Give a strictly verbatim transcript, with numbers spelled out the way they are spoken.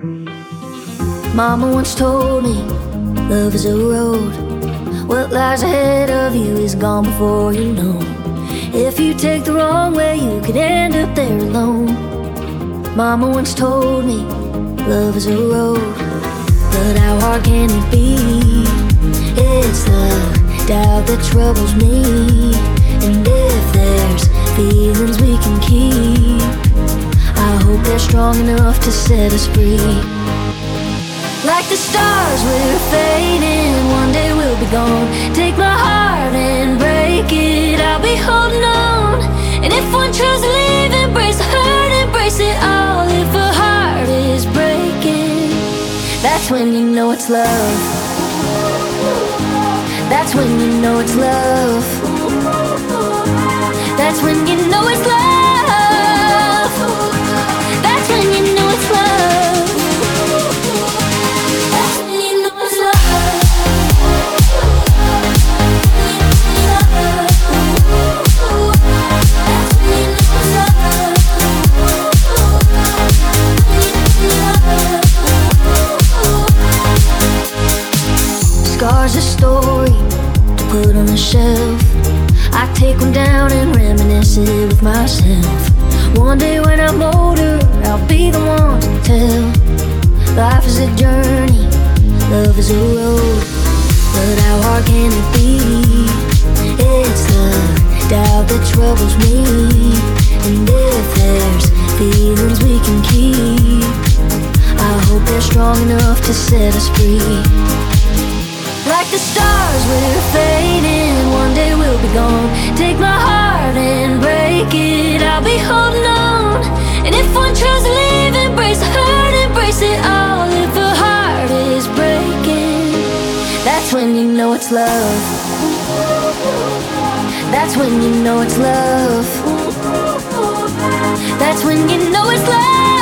Mama once told me, love is a road. What lies ahead of you is gone before you know. If you take the wrong way, you could end up there alone. Mama once told me, love is a road. But how hard can it be? It's the doubt that troubles me. And if there's feelings we can keep, I hope they're strong enough to set us free. Like the stars, we're fading, one day we'll be gone. Take my heart and break it, I'll be holding on. And if one tries to leave, embrace the hurt, embrace it all. If a heart is breaking, that's when you know it's love. That's when you know it's love. That's when you know it's love. That's when you know it's love. Scars a story to put on the shelf. I take one down and reminisce it with myself. One day when I'm older, I'll be the one to tell. Life is a journey, love is a road. But how hard can it be? It's the doubt that troubles me. And if there's feelings we can keep, I hope they're strong enough to set us free. Like the stars, we're fading, one day we'll be gone. Take my heart and break it, I'll be holding on. And if one tries to leave, embrace the hurt, embrace it all. If a heart is breaking, that's when you know it's love. That's when you know it's love. That's when you know it's love.